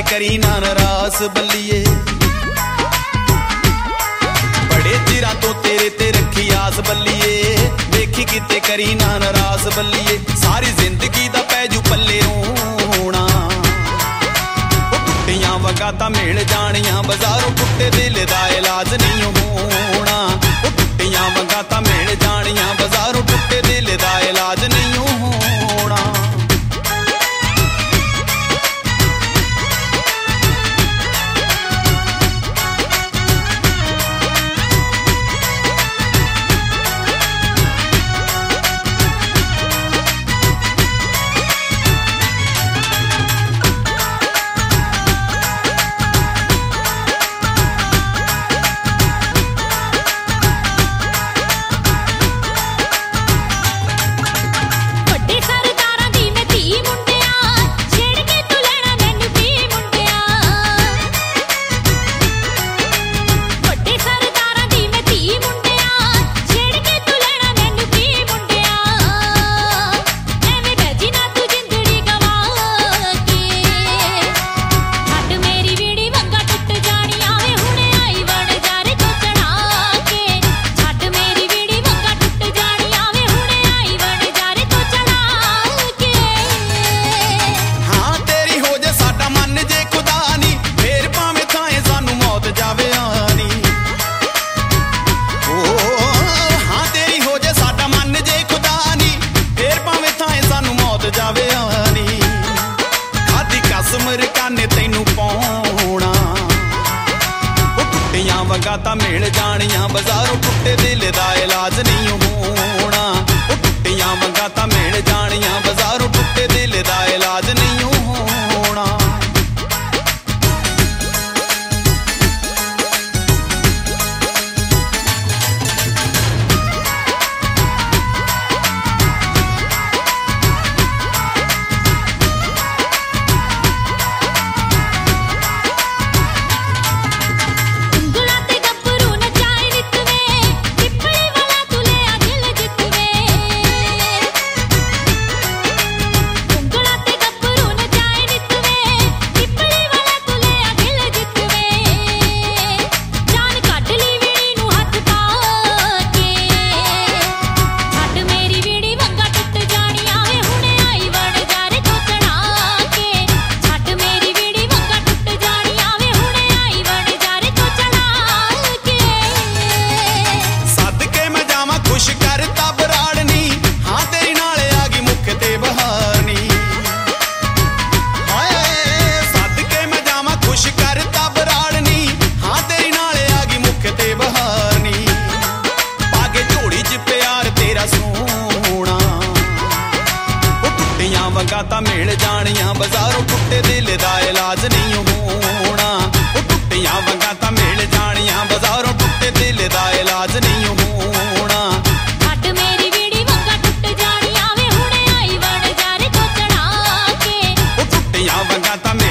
करी ना नाराज बल्लीए। बड़े चिरां तो तेरे ते रखी आस बल्लीए, देखी किते करी ना नाराज बल्लीए। सारी जिंदगी दा पैजू पल्ले रोना, टुट्टियां वंगा तां मिल जानियां, बाजारों टुट्टे दिल दा इलाज नहीं होना। टुट्टियां वंगा तां मिल जानियां, बाजारों टुट्टे दिल दा इलाज नहीं होना। वंगा मिल जानियां, बाजारों टुट्टे दिल दा इलाज नहीं होना। टुट्टियां वंगा मिल जानियां, बाजारों टुट्टे दिल दा इलाज नहीं होना। वंगा मिल जानियां, बाजारों टुट्टे दिल दा इलाज नहीं होना। टुट्टियां वंगा मिल जानियां, बाजारों टुट्टे दिल दा इलाज नहीं होना। छड्ड मेरी बीड़ी वंगा टुट जानियां वे हुणे आई वण जा रे को चढ़ा के। टुट्टियां वंगा